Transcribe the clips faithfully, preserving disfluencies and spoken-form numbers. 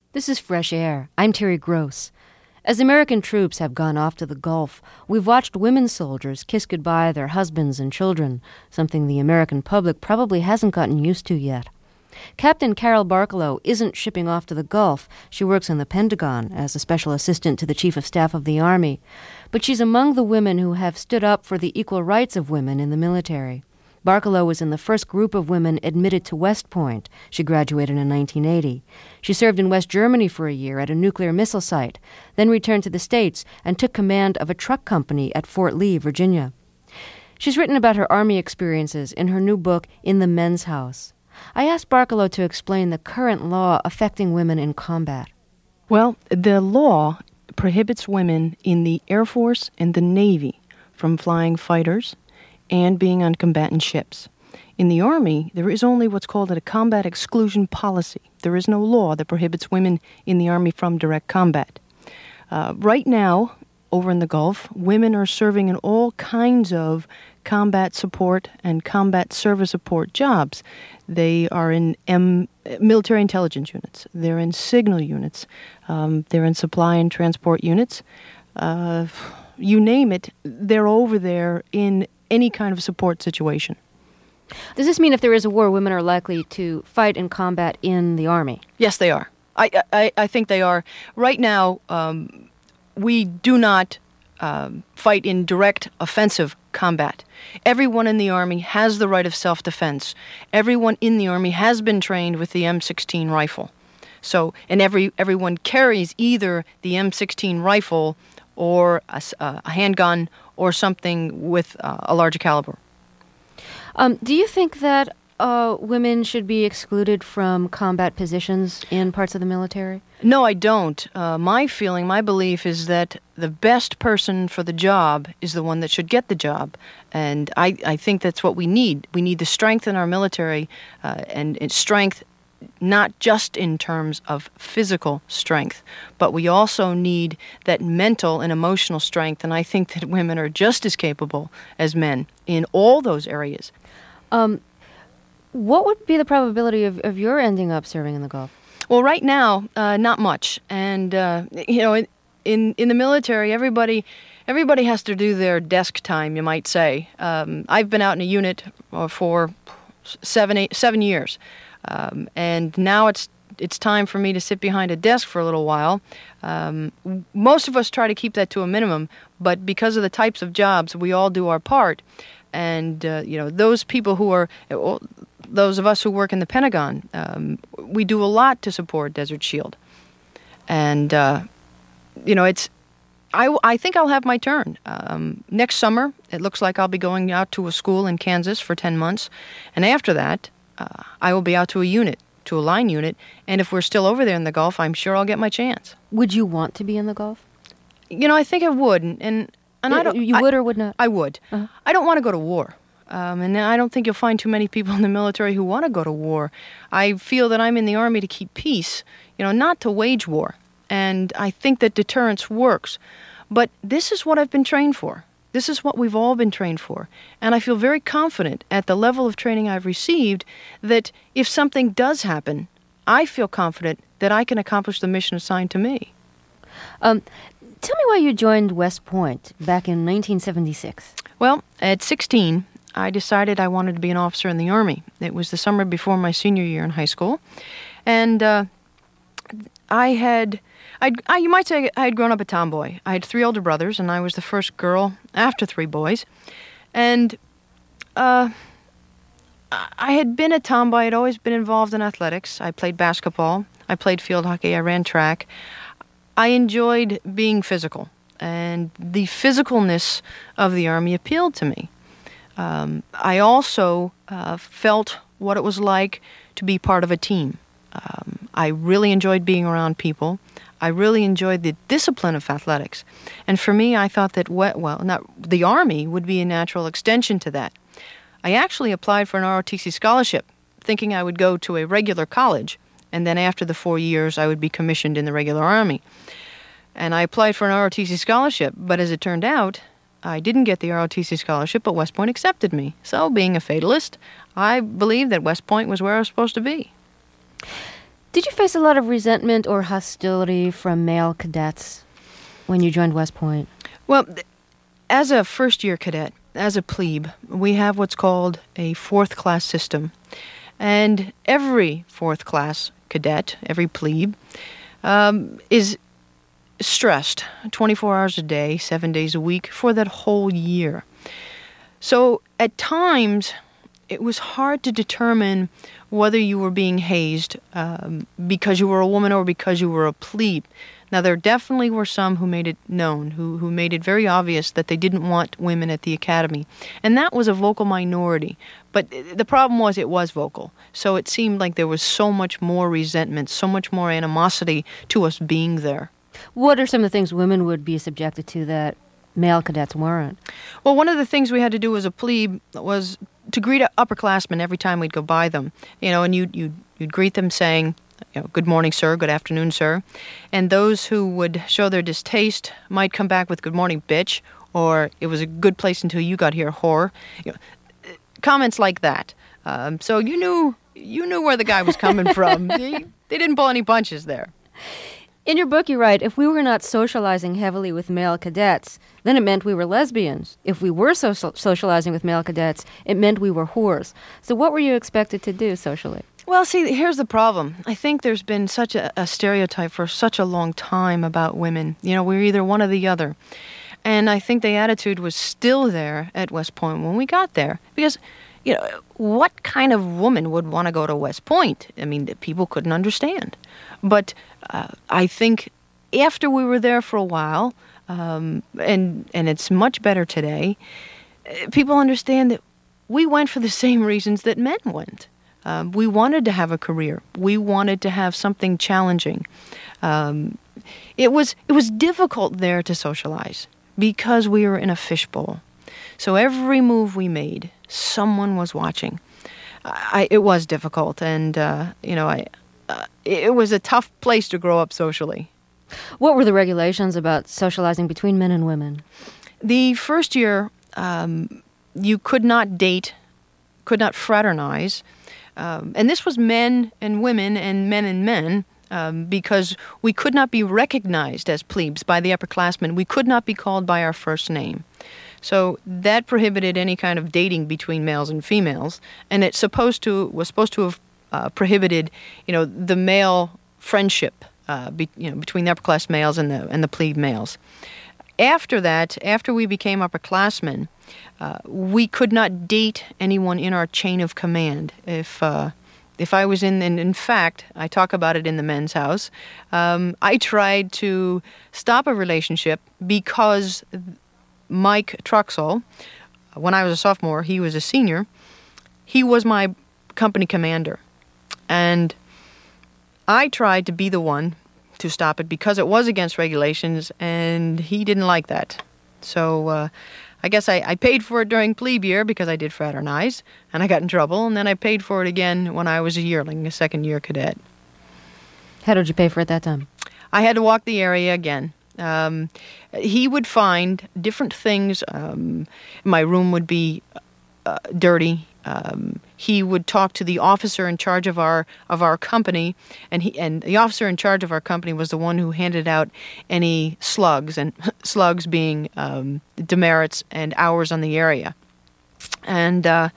This is Fresh Air. I'm Terry Gross. As American troops have gone off to the Gulf, we've watched women soldiers kiss goodbye their husbands and children, something the American public probably hasn't gotten used to yet. Captain Carol Barkalow isn't shipping off to the Gulf. She works in the Pentagon as a special assistant to the Chief of Staff of the Army. But she's among the women who have stood up for the equal rights of women in the military. Barkalow was in the first group of women admitted to West Point. She graduated in nineteen eighty. She served in West Germany for a year at a nuclear missile site, then returned to the States and took command of a truck company at Fort Lee, Virginia. She's written about her Army experiences in her new book, In the Men's House. I asked Barkalow to explain the current law affecting women in combat. Well, the law prohibits women in the Air Force and the Navy from flying fighters and being on combatant ships. In the Army, there is only what's called a combat exclusion policy. There is no law that prohibits women in the Army from direct combat. Uh, right now, over in the Gulf, women are serving in all kinds of combat support and combat service support jobs. They are in M- military intelligence units. They're in signal units. Um, they're in supply and transport units. Uh, you name it, they're over there in any kind of support situation. Does this mean if there is a war, women are likely to fight in combat in the Army? Yes, they are. I I, I think they are. Right now, um, we do not um, fight in direct offensive combat. Everyone in the Army has the right of self-defense. Everyone in the Army has been trained with the M sixteen rifle. So, and every everyone carries either the M sixteen rifle or a, a handgun or something with uh, a larger caliber. Um, do you think that uh, women should be excluded from combat positions in parts of the military? No, I don't. Uh, my feeling, my belief is that the best person for the job is the one that should get the job. And I, I think that's what we need. We need the strength in our military, uh, and, and strength not just in terms of physical strength, but we also need that mental and emotional strength, and I think that women are just as capable as men in all those areas. Um, what would be the probability of, of your ending up serving in the Gulf? Well, right now, uh, not much. And, uh, you know, in, in in the military, everybody everybody has to do their desk time, you might say. Um, I've been out in a unit for seven, eight, seven years. Um, and now it's it's time for me to sit behind a desk for a little while. Um, most of us try to keep that to a minimum, but because of the types of jobs, we all do our part. And, uh, you know, those people who are, well, those of us who work in the Pentagon, um, we do a lot to support Desert Shield. And, uh, you know, it's, I, I think I'll have my turn. Um, next summer, it looks like I'll be going out to a school in Kansas for ten months. And after that, Uh, I will be out to a unit, to a line unit, and if we're still over there in the Gulf, I'm sure I'll get my chance. Would you want to be in the Gulf? You know, I think I would, and and, and you, I don't. You I, would or would not? I would. Uh-huh. I don't want to go to war, um, and I don't think you'll find too many people in the military who want to go to war. I feel that I'm in the Army to keep peace, you know, not to wage war, and I think that deterrence works. But this is what I've been trained for. This is what we've all been trained for. And I feel very confident at the level of training I've received that if something does happen, I feel confident that I can accomplish the mission assigned to me. Um, tell me why you joined West Point back in nineteen seventy-six. Well, at sixteen, I decided I wanted to be an officer in the Army. It was the summer before my senior year in high school. And uh, I had... I'd, I, you might say I had grown up a tomboy. I had three older brothers, and I was the first girl after three boys. And uh, I had been a tomboy. I'd always been involved in athletics. I played basketball. I played field hockey. I ran track. I enjoyed being physical, and the physicalness of the Army appealed to me. Um, I also uh, felt what it was like to be part of a team. Um, I really enjoyed being around people. I really enjoyed the discipline of athletics. And for me, I thought that, well, not, the Army would be a natural extension to that. I actually applied for an R O T C scholarship, thinking I would go to a regular college, and then after the four years, I would be commissioned in the regular Army. And I applied for an R O T C scholarship, but as it turned out, I didn't get the R O T C scholarship, but West Point accepted me. So, being a fatalist, I believed that West Point was where I was supposed to be. Did you face a lot of resentment or hostility from male cadets when you joined West Point? Well, as a first-year cadet, as a plebe, we have what's called a fourth-class system. And every fourth-class cadet, every plebe, um, is stressed twenty-four hours a day, seven days a week for that whole year. So at times, it was hard to determine whether you were being hazed um, because you were a woman or because you were a plebe. Now, there definitely were some who made it known, who, who made it very obvious that they didn't want women at the academy. And that was a vocal minority. But the problem was it was vocal. So it seemed like there was so much more resentment, so much more animosity to us being there. What are some of the things women would be subjected to that male cadets weren't? Well, one of the things we had to do as a plebe was to greet upperclassmen every time we'd go by them. You know, and you'd, you'd, you'd greet them saying, you know, good morning, sir, good afternoon, sir. And those who would show their distaste might come back with good morning, bitch, or it was a good place until you got here, whore. You know, comments like that. Um, so you knew you knew where the guy was coming from. they, they didn't pull any punches there. In your book, you write, if we were not socializing heavily with male cadets, then it meant we were lesbians. If we were so- socializing with male cadets, it meant we were whores. So what were you expected to do socially? Well, see, here's the problem. I think there's been such a, a stereotype for such a long time about women. You know, we're either one or the other. And I think the attitude was still there at West Point when we got there. Because, you know, what kind of woman would want to go to West Point? I mean, people couldn't understand. But uh, I think after we were there for a while, um, and and it's much better today, people understand that we went for the same reasons that men went. Um, we wanted to have a career. We wanted to have something challenging. Um, it was it was difficult there to socialize because we were in a fishbowl. So every move we made, someone was watching. I, it was difficult, and uh, you know, I uh, it was a tough place to grow up socially. What were the regulations about socializing between men and women? The first year, um, you could not date, could not fraternize. Um, and this was men and women and men and men um, because we could not be recognized as plebes by the upperclassmen. We could not be called by our first name. So that prohibited any kind of dating between males and females. And it supposed to was supposed to have uh, prohibited, you know, the male friendship uh, be, you know, between the upperclass males and the and the plebe males. After that, after we became upperclassmen, uh, we could not date anyone in our chain of command. If uh, if I was in, and in fact, I talk about it in the men's house, um, I tried to stop a relationship because Mike Truxell, when I was a sophomore, he was a senior, he was my company commander. And I tried to be the one to stop it because it was against regulations, and he didn't like that. So uh, I guess I, I paid for it during plebe year because I did fraternize, and I got in trouble, and then I paid for it again when I was a yearling, a second-year cadet. How did you pay for it that time? I had to walk the area again. Um, he would find different things. Um, my room would be uh, dirty. Um, he would talk to the officer in charge of our of our company, and he and the officer in charge of our company was the one who handed out any slugs, and slugs being um, demerits and hours on the area. And uh,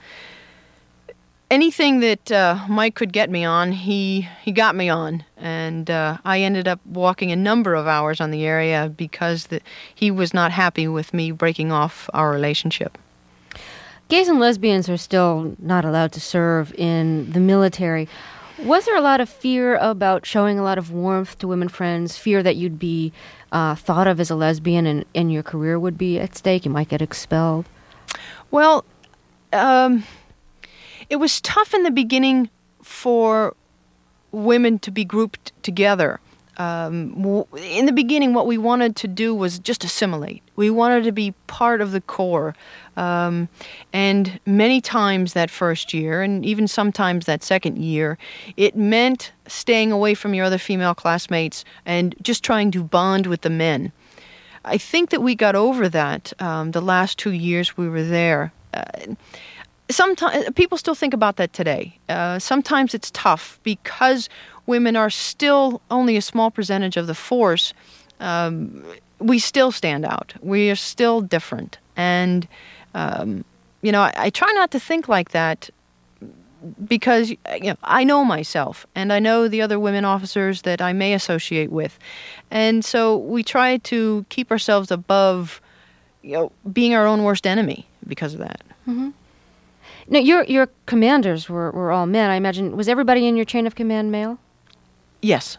anything that uh, Mike could get me on, he he got me on, and uh, I ended up walking a number of hours on the area because the, he was not happy with me breaking off our relationship. Gays and lesbians are still not allowed to serve in the military. Was there a lot of fear about showing a lot of warmth to women friends, fear that you'd be uh, thought of as a lesbian and, and your career would be at stake? You might get expelled? Well, um, it was tough in the beginning for women to be grouped together. Um, in the beginning, what we wanted to do was just assimilate. We wanted to be part of the core. Um, and many times that first year, and even sometimes that second year, it meant staying away from your other female classmates and just trying to bond with the men. I think that we got over that um, the last two years we were there. Uh, Sometimes people still think about that today. Uh, sometimes it's tough because women are still only a small percentage of the force, um, we still stand out. We are still different. And, um, you know, I, I try not to think like that because, you know, I know myself and I know the other women officers that I may associate with. And so we try to keep ourselves above, you know, being our own worst enemy because of that. Mm-hmm. Now, your your commanders were, were all men, I imagine. Was everybody in your chain of command male? Yes.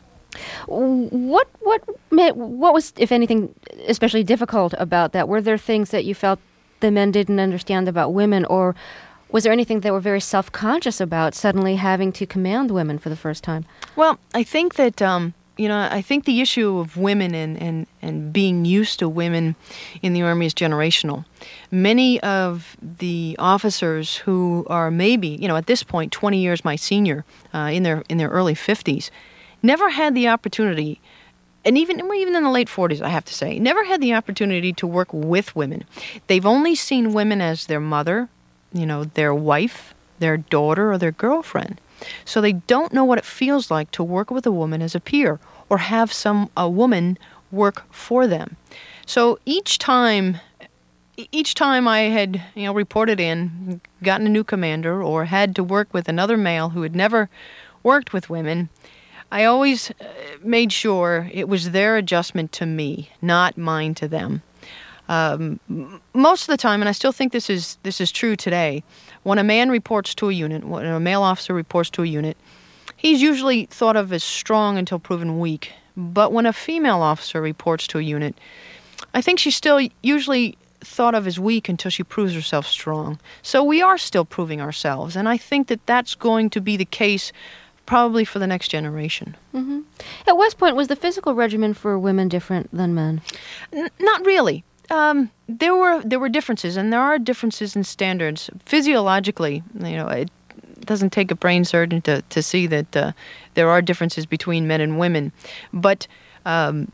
What what ma- what was, if anything, especially difficult about that? Were there things that you felt the men didn't understand about women, or was there anything they were very self-conscious about, suddenly having to command women for the first time? Well, I think that, um, you know, I think the issue of women and, and, and being used to women in the Army is generational. Many of the officers who are maybe, you know, at this point, twenty years my senior, uh, in their in their early fifties, never had the opportunity, and even even in the late forties, I have to say, never had the opportunity to work with women. They've only seen women as their mother, you know, their wife, their daughter, or their girlfriend. So they don't know what it feels like to work with a woman as a peer or have some a woman work for them. So each time, each time I had, you know, reported in, gotten a new commander, or had to work with another male who had never worked with women, I always made sure it was their adjustment to me, not mine to them. Um, most of the time, and I still think this is this is true today, when a man reports to a unit, when a male officer reports to a unit, he's usually thought of as strong until proven weak. But when a female officer reports to a unit, I think she's still usually thought of as weak until she proves herself strong. So we are still proving ourselves, and I think that that's going to be the case probably for the next generation. Mm-hmm. At West Point, was the physical regimen for women different than men? N- not really. Um, there were there were differences, and there are differences in standards. Physiologically, you know, it doesn't take a brain surgeon to, to see that uh, there are differences between men and women. But um,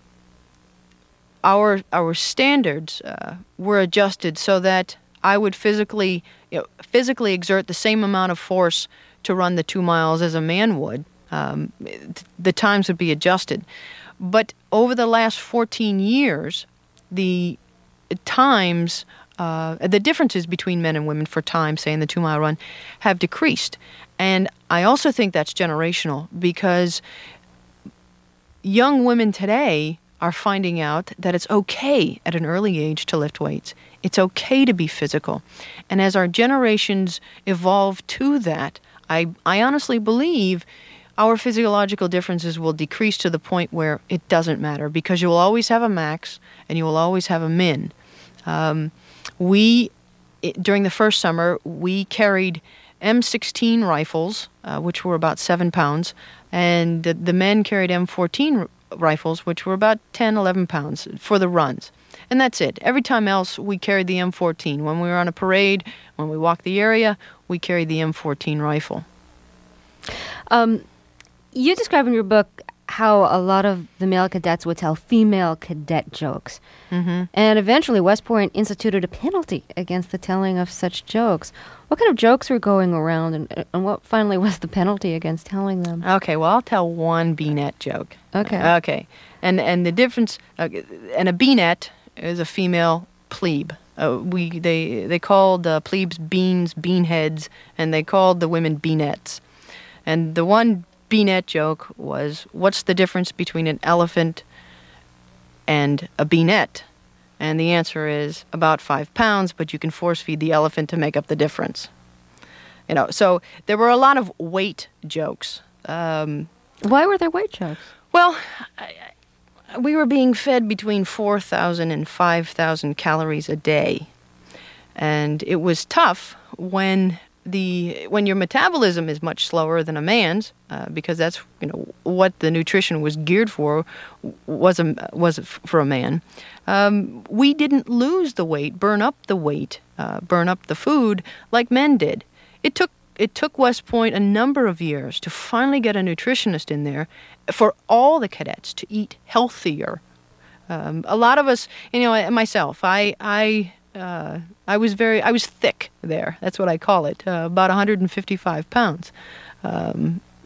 our our standards uh, were adjusted so that I would physically you know, physically exert the same amount of force to run the two miles as a man would. Um, the times would be adjusted. But over the last fourteen years, the times, uh, the differences between men and women for time, say in the two-mile run, have decreased. And I also think that's generational because young women today are finding out that it's okay at an early age to lift weights. It's okay to be physical. And as our generations evolve to that, I, I honestly believe our physiological differences will decrease to the point where it doesn't matter because you will always have a max and you will always have a min. Um, we, it, during the first summer, we carried M sixteen rifles, uh, which were about seven pounds, and the, the men carried M fourteen r- rifles, which were about ten, eleven pounds for the runs. And that's it. Every time else, we carried the M fourteen. When we were on a parade, when we walked the area, we carried the M fourteen rifle. Um, you describe in your book how a lot of the male cadets would tell female cadet jokes. Mm-hmm. And eventually West Point instituted a penalty against the telling of such jokes. What kind of jokes were going around, and, and what finally was the penalty against telling them? Okay, well, I'll tell one B-net joke. Okay. Okay. And and the difference, uh, and a B-net is a female plebe. Uh, we they they called uh, plebes beans, beanheads, and they called the women B-nets. And the one B-net joke was, what's the difference between an elephant and a B-net? And the answer is about five pounds, but you can force feed the elephant to make up the difference. You know, so there were a lot of weight jokes. Um, Why were there weight jokes? well, I, I, we were being fed between four thousand and five thousand calories a day. And it was tough when the when your metabolism is much slower than a man's, uh, because that's you know what the nutrition was geared for, was a was for a man. Um, we didn't lose the weight, burn up the weight, uh, burn up the food like men did. It took it took West Point a number of years to finally get a nutritionist in there for all the cadets to eat healthier. Um, a lot of us, you know, myself, I I. Uh, I was very, I was thick there. That's what I call it. Uh, about one hundred fifty-five pounds. Um,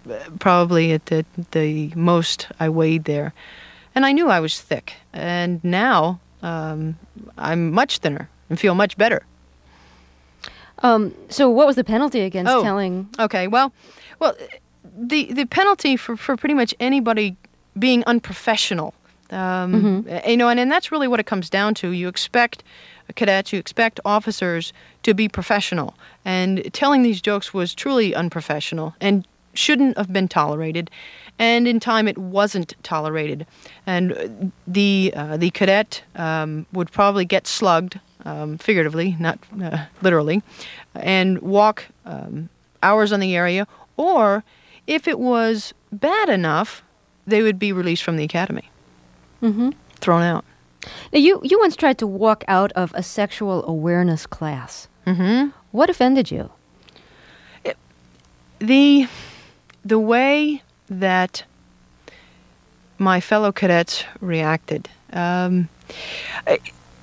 probably at the, the most I weighed there. And I knew I was thick. And now um, I'm much thinner and feel much better. Um, so what was the penalty against oh, telling? Okay, well, well, the the penalty for, for pretty much anybody being unprofessional, um, mm-hmm. you know, and, and that's really what it comes down to. You expect cadets, you expect officers to be professional, and telling these jokes was truly unprofessional and shouldn't have been tolerated. And in time, it wasn't tolerated, and the uh, the cadet um, would probably get slugged. Um, figuratively, not uh, literally, and walk um, hours on the area, or if it was bad enough, they would be released from the academy, mm-hmm. thrown out. Now, you, you once tried to walk out of a sexual awareness class. Mm-hmm. What offended you? It, the, the way that my fellow cadets reacted. Um, I,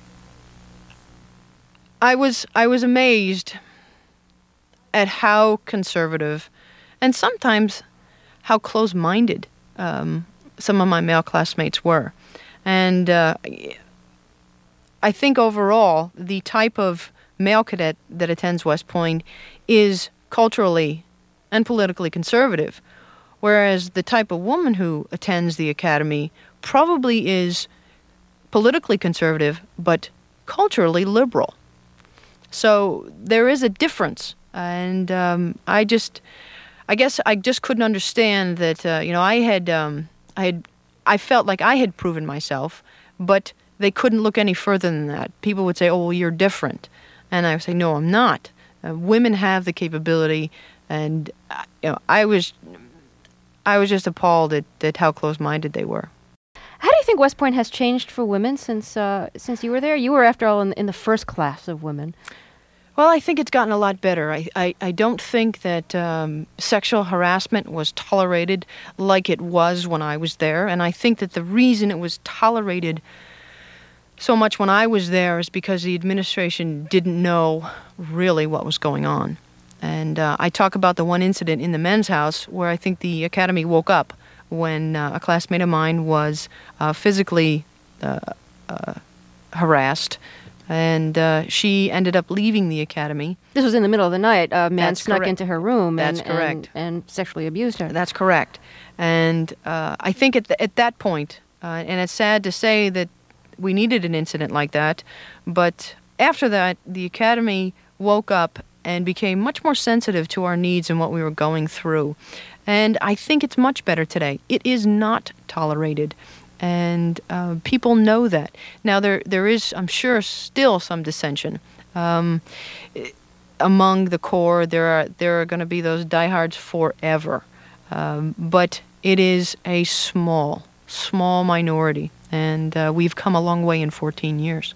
I was I was amazed at how conservative and sometimes how close-minded um, some of my male classmates were. And uh, I think overall, the type of male cadet that attends West Point is culturally and politically conservative, whereas the type of woman who attends the academy probably is politically conservative but culturally liberal. So there is a difference, and um, I just, I guess I just couldn't understand that. Uh, you know, I had, um, I had, I felt like I had proven myself, but they couldn't look any further than that. People would say, "Oh, well, you're different," and I would say, "No, I'm not. Uh, women have the capability," and uh, you know, I was, I was just appalled at, at how close-minded they were. How do you think West Point has changed for women since uh, since you were there? You were, after all, in, in the first class of women. Well, I think it's gotten a lot better. I, I, I don't think that um, sexual harassment was tolerated like it was when I was there. And I think that the reason it was tolerated so much when I was there is because the administration didn't know really what was going on. And uh, I talk about the one incident in the men's house where I think the academy woke up when uh, a classmate of mine was uh, physically uh, uh, harassed. And uh, she ended up leaving the academy. This was in the middle of the night. A man That's snuck correct. into her room and, That's correct. and, and sexually abused her. That's correct. And uh, I think at, the, at that point, uh, and it's sad to say that we needed an incident like that, but after that, the academy woke up and became much more sensitive to our needs and what we were going through. And I think it's much better today. It is not tolerated. And uh, people know that. Now, there there is, I'm sure, still some dissension. Um, among the core, there are there are going to be those diehards forever. Um, but it is a small, small minority. And uh, we've come a long way in fourteen years.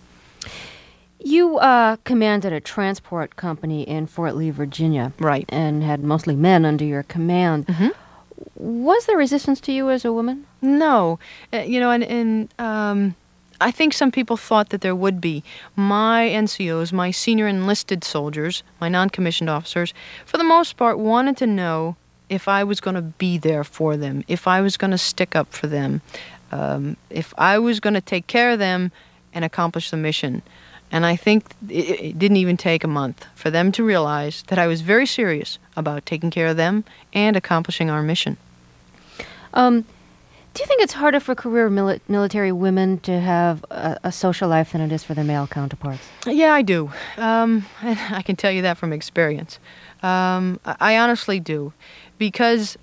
You uh, commanded a transport company in Fort Lee, Virginia. Right. And had mostly men under your command. Mm-hmm. Was there resistance to you as a woman? No. Uh, you know, and, and um, I think some people thought that there would be. My N C Os, my senior enlisted soldiers, my non-commissioned officers, for the most part wanted to know if I was going to be there for them, if I was going to stick up for them, um, if I was going to take care of them and accomplish the mission. And I think it, it didn't even take a month for them to realize that I was very serious about taking care of them and accomplishing our mission. Um, do you think it's harder for career mili- military women to have a, a social life than it is for their male counterparts? Yeah, I do. Um, and I can tell you that from experience. Um, I, I honestly do. Because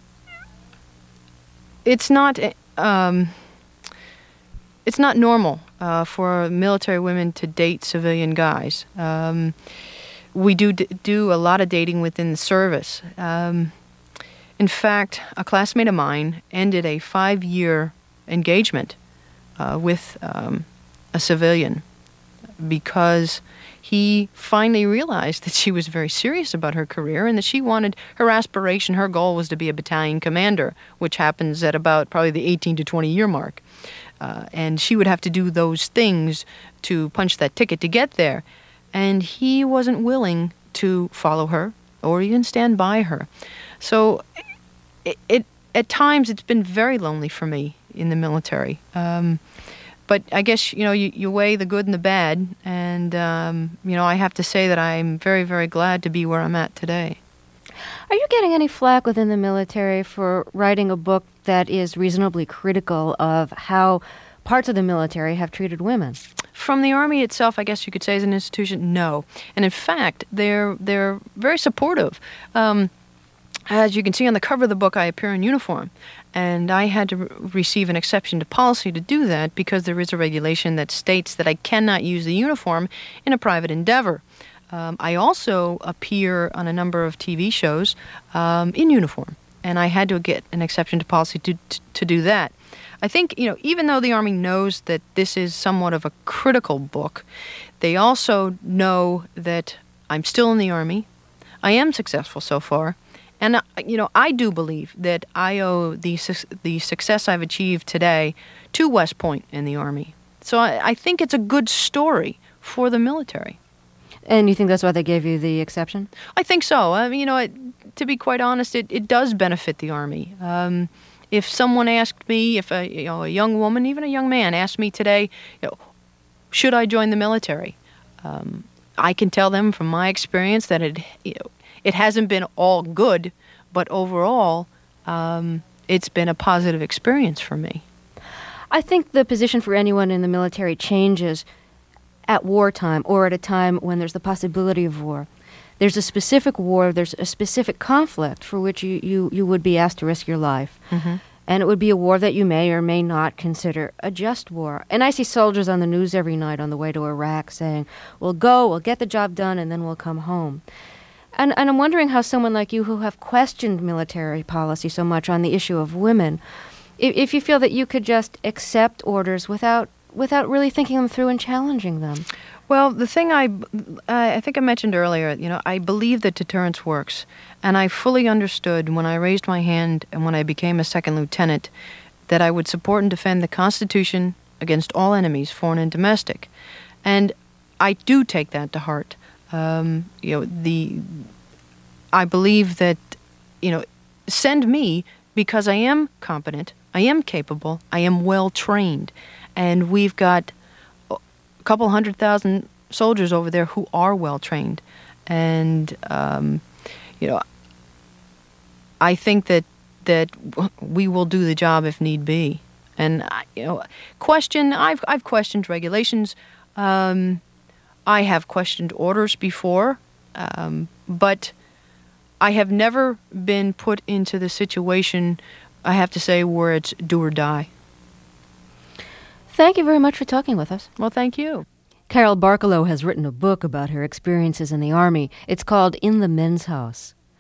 it's not... Um, It's not normal uh, for military women to date civilian guys. Um, we do d- do a lot of dating within the service. Um, in fact, a classmate of mine ended a five-year engagement uh, with um, a civilian because he finally realized that she was very serious about her career and that she wanted her aspiration, her goal was to be a battalion commander, which happens at about probably the eighteen to twenty year mark. Uh, and she would have to do those things to punch that ticket to get there. And he wasn't willing to follow her or even stand by her. So it, it at times it's been very lonely for me in the military. Um, but I guess, you know, you, you weigh the good and the bad, and, um, you know, I have to say that I'm very, very glad to be where I'm at today. Are you getting any flack within the military for writing a book that is reasonably critical of how parts of the military have treated women? From the Army itself, I guess you could say, as an institution, no. And in fact, they're they're very supportive. Um, as you can see on the cover of the book, I appear in uniform. And I had to re- receive an exception to policy to do that because there is a regulation that states that I cannot use the uniform in a private endeavor. Um, I also appear on a number of T V shows um, in uniform, and I had to get an exception to policy to, to to do that. I think, you know, even though the Army knows that this is somewhat of a critical book, they also know that I'm still in the Army. I am successful so far, and uh, you know, I do believe that I owe the su- the success I've achieved today to West Point and the Army. So I, I think it's a good story for the military. And you think that's why they gave you the exception? I think so. I mean, you know, it, to be quite honest, it, it does benefit the Army. Um, if someone asked me, if a, you know, a young woman, even a young man, asked me today, you know, should I join the military? Um, I can tell them from my experience that it, you know, it hasn't been all good, but overall, um, it's been a positive experience for me. I think the position for anyone in the military changes at wartime or at a time when there's the possibility of war. There's a specific war, there's a specific conflict for which you, you, you would be asked to risk your life. Mm-hmm. And it would be a war that you may or may not consider a just war. And I see soldiers on the news every night on the way to Iraq saying, we'll go, we'll get the job done, and then we'll come home. And, and I'm wondering how someone like you who have questioned military policy so much on the issue of women, if, if you feel that you could just accept orders without without really thinking them through and challenging them. Well, the thing I, I think I mentioned earlier, you know, I believe that deterrence works. And I fully understood when I raised my hand and when I became a second lieutenant that I would support and defend the Constitution against all enemies, foreign and domestic. And I do take that to heart. Um, you know, the I believe that, you know, send me because I am competent, I am capable, I am well trained. And we've got a couple hundred thousand soldiers over there who are well trained. And, um, you know, I think that that we will do the job if need be. And, you know, question, I've, I've questioned regulations. Um, I have questioned orders before. Um, but I have never been put into the situation, I have to say, where it's do or die. Thank you very much for talking with us. Well, thank you. Carol Barkalow has written a book about her experiences in the Army. It's called In the Men's House.